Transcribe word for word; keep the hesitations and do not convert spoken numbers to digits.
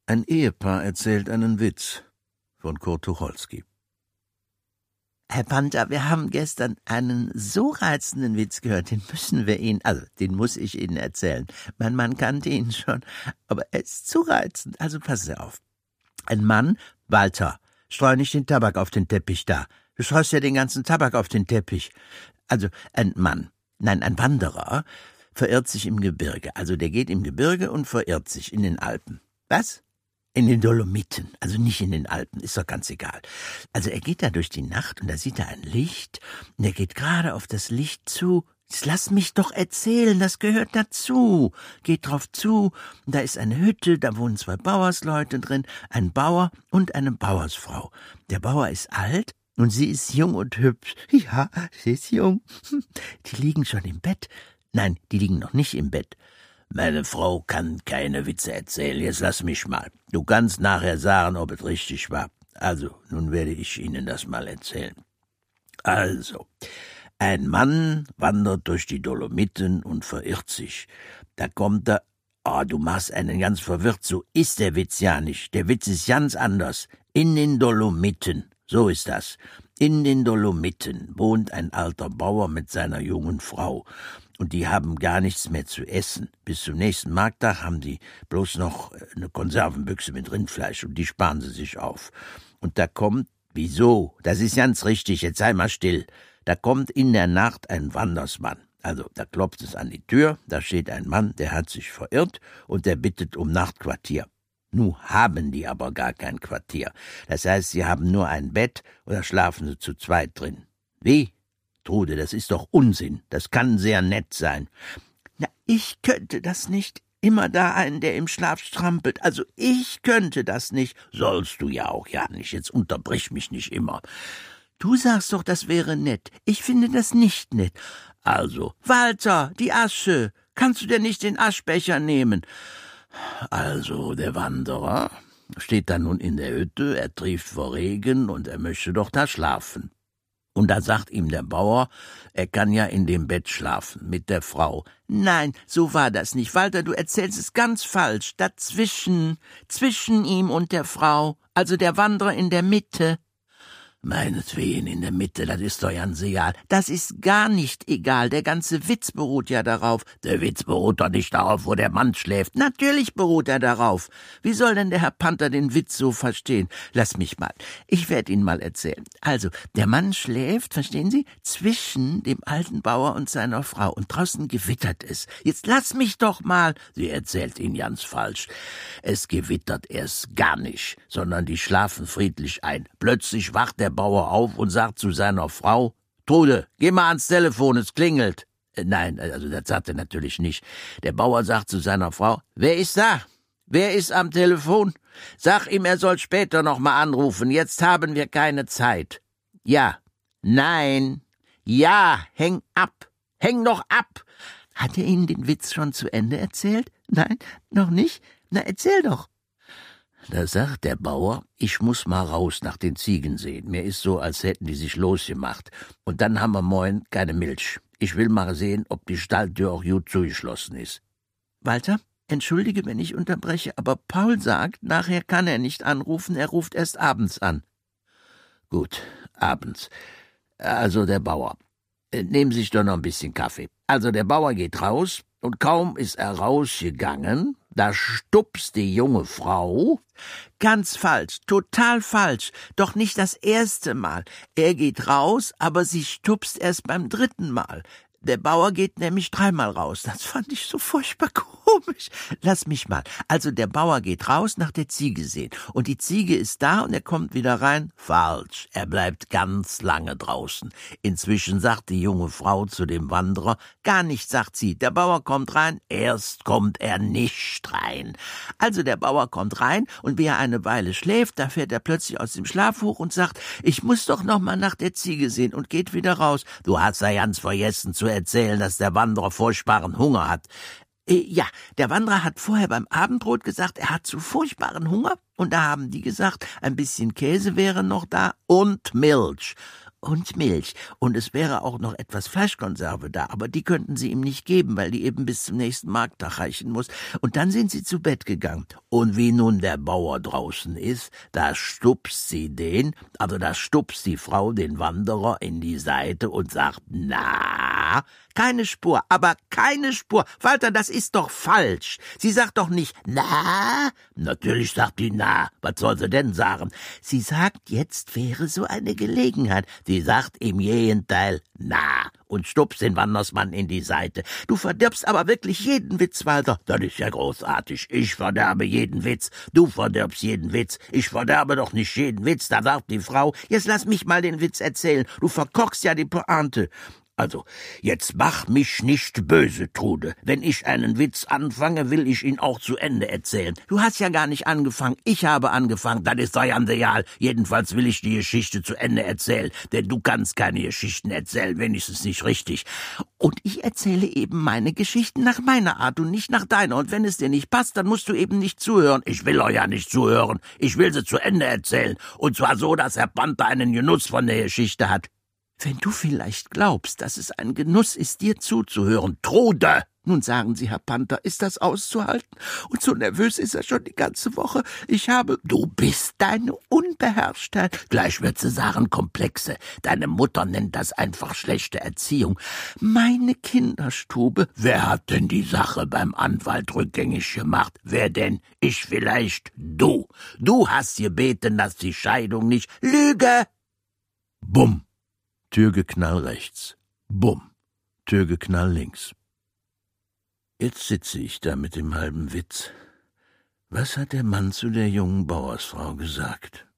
Ein Ehepaar erzählt einen Witz von Kurt Tucholsky. Herr Panther, wir haben gestern einen so reizenden Witz gehört, den müssen wir Ihnen, also den muss ich Ihnen erzählen. Mein Mann kannte ihn schon, aber er ist zu reizend, also passen Sie auf. Ein Mann, Walter, streu nicht den Tabak auf den Teppich da. Du streust ja den ganzen Tabak auf den Teppich. Also ein Mann, nein, ein Wanderer, verirrt sich im Gebirge. Also der geht im Gebirge und verirrt sich in den Alpen. Was? In den Dolomiten, also nicht in den Alpen, ist doch ganz egal. Also er geht da durch die Nacht und da sieht er ein Licht und er geht gerade auf das Licht zu. Jetzt lass mich doch erzählen, das gehört dazu. Geht drauf zu und da ist eine Hütte, da wohnen zwei Bauersleute drin, ein Bauer und eine Bauersfrau. Der Bauer ist alt und sie ist jung und hübsch. Ja, sie ist jung. Die liegen schon im Bett. Nein, die liegen noch nicht im Bett. Meine Frau kann keine Witze erzählen, jetzt lass mich mal. Du kannst nachher sagen, ob es richtig war. Also, nun werde ich Ihnen das mal erzählen. Also, ein Mann wandert durch die Dolomiten und verirrt sich. Da kommt er, oh, du machst einen ganz verwirrt, so ist der Witz ja nicht. Der Witz ist ganz anders. In den Dolomiten, so ist das. In den Dolomiten wohnt ein alter Bauer mit seiner jungen Frau. Und die haben gar nichts mehr zu essen. Bis zum nächsten Markttag haben die bloß noch eine Konservenbüchse mit Rindfleisch und die sparen sie sich auf. Und da kommt, wieso? Das ist ganz richtig, jetzt sei mal still. Da kommt in der Nacht ein Wandersmann. Also, da klopft es an die Tür, da steht ein Mann, der hat sich verirrt und der bittet um Nachtquartier. Nu haben die aber gar kein Quartier. Das heißt, sie haben nur ein Bett oder schlafen sie zu zweit drin. Wie? Trude, das ist doch Unsinn. Das kann sehr nett sein. Na, ich könnte das nicht. Immer da einen, der im Schlaf strampelt. Also ich könnte das nicht. Sollst du ja auch ja nicht. Jetzt unterbrich mich nicht immer. Du sagst doch, das wäre nett. Ich finde das nicht nett. Also, Walter, die Asche. Kannst du denn nicht den Aschbecher nehmen? Also, der Wanderer steht da nun in der Hütte, er trieft vor Regen und er möchte doch da schlafen. Und da sagt ihm der Bauer, er kann ja in dem Bett schlafen, mit der Frau. Nein, so war das nicht. Walter, du erzählst es ganz falsch. Dazwischen, zwischen ihm und der Frau, also der Wanderer in der Mitte. Meinetwegen in der Mitte, das ist doch ganz egal. Das ist gar nicht egal, der ganze Witz beruht ja darauf. Der Witz beruht doch nicht darauf, wo der Mann schläft. Natürlich beruht er darauf. Wie soll denn der Herr Panther den Witz so verstehen? Lass mich mal, ich werde ihn mal erzählen. Also, der Mann schläft, verstehen Sie, zwischen dem alten Bauer und seiner Frau und draußen gewittert es. Jetzt lass mich doch mal. Sie erzählt ihn ganz falsch. Es gewittert erst gar nicht, sondern die schlafen friedlich ein. Plötzlich wacht der Bauer auf und sagt zu seiner Frau, Trude, geh mal ans Telefon, es klingelt. Äh, nein, also das sagt er natürlich nicht. Der Bauer sagt zu seiner Frau, wer ist da? Wer ist am Telefon? Sag ihm, er soll später noch mal anrufen, jetzt haben wir keine Zeit. Ja, nein, ja, häng ab, häng doch ab. Hat er Ihnen den Witz schon zu Ende erzählt? Nein, noch nicht? Na, erzähl doch. Da sagt der Bauer, ich muss mal raus nach den Ziegen sehen. Mir ist so, als hätten die sich losgemacht. Und dann haben wir morgen keine Milch. Ich will mal sehen, ob die Stalltür auch gut zugeschlossen ist. Walter, entschuldige, wenn ich unterbreche, aber Paul sagt, nachher kann er nicht anrufen, er ruft erst abends an. Gut, abends. Also der Bauer. Nehmen Sie sich doch noch ein bisschen Kaffee. Also der Bauer geht raus, und kaum ist er rausgegangen, da stupst die junge Frau. Ganz falsch, total falsch, doch nicht das erste Mal. Er geht raus, aber sie stupst erst beim dritten Mal. Der Bauer geht nämlich dreimal raus. Das fand ich so furchtbar komisch. Lass mich mal. Also der Bauer geht raus nach der Ziege sehen. Und die Ziege ist da und er kommt wieder rein. Falsch. Er bleibt ganz lange draußen. Inzwischen sagt die junge Frau zu dem Wanderer, gar nichts, sagt sie. Der Bauer kommt rein. Erst kommt er nicht rein. Also der Bauer kommt rein und wie er eine Weile schläft, da fährt er plötzlich aus dem Schlaf hoch und sagt, ich muss doch noch mal nach der Ziege sehen und geht wieder raus. Du hast ja ganz vergessen zu erzählen, dass der Wanderer furchtbaren Hunger hat. Äh, ja, der Wanderer hat vorher beim Abendbrot gesagt, er hat so furchtbaren Hunger. Und da haben die gesagt, ein bisschen Käse wäre noch da und Milch. Und Milch. Und es wäre auch noch etwas Fleischkonserve da, aber die könnten Sie ihm nicht geben, weil die eben bis zum nächsten Markttag reichen muss. Und dann sind sie zu Bett gegangen. Und wie nun der Bauer draußen ist, da stupst sie den, also da stupst die Frau den Wanderer in die Seite und sagt, na, keine Spur, aber keine Spur. Walter, das ist doch falsch. Sie sagt doch nicht, na. Natürlich sagt die na. Was soll sie denn sagen? Sie sagt, jetzt wäre so eine Gelegenheit. Sie sagt im Gegenteil, na, und stupst den Wandersmann in die Seite. Du verdirbst aber wirklich jeden Witz, Walter. Das ist ja großartig. Ich verderbe jeden Witz. Du verdirbst jeden Witz. Ich verderbe doch nicht jeden Witz. Da sagt die Frau, jetzt lass mich mal den Witz erzählen. Du verkorkst ja die Pointe. Also, jetzt mach mich nicht böse, Trude. Wenn ich einen Witz anfange, will ich ihn auch zu Ende erzählen. Du hast ja gar nicht angefangen, ich habe angefangen, das ist doch ja real. Jedenfalls will ich die Geschichte zu Ende erzählen, denn du kannst keine Geschichten erzählen, wenigstens nicht richtig. Und ich erzähle eben meine Geschichten nach meiner Art und nicht nach deiner. Und wenn es dir nicht passt, dann musst du eben nicht zuhören. Ich will euch ja nicht zuhören. Ich will sie zu Ende erzählen. Und zwar so, dass Herr Panther einen Genuss von der Geschichte hat. Wenn du vielleicht glaubst, dass es ein Genuss ist, dir zuzuhören, Trude! Nun sagen Sie, Herr Panther, ist das auszuhalten? Und so nervös ist er schon die ganze Woche. Ich habe... Du bist deine Unbeherrschtheit. Gleich wird sie sagen, Komplexe. Deine Mutter nennt das einfach schlechte Erziehung. Meine Kinderstube. Wer hat denn die Sache beim Anwalt rückgängig gemacht? Wer denn? Ich vielleicht? Du. Du hast gebeten, dass die Scheidung nicht... Lüge! Bumm. Türgeknall rechts. Bumm. Türgeknall links. Jetzt sitze ich da mit dem halben Witz. Was hat der Mann zu der jungen Bauersfrau gesagt?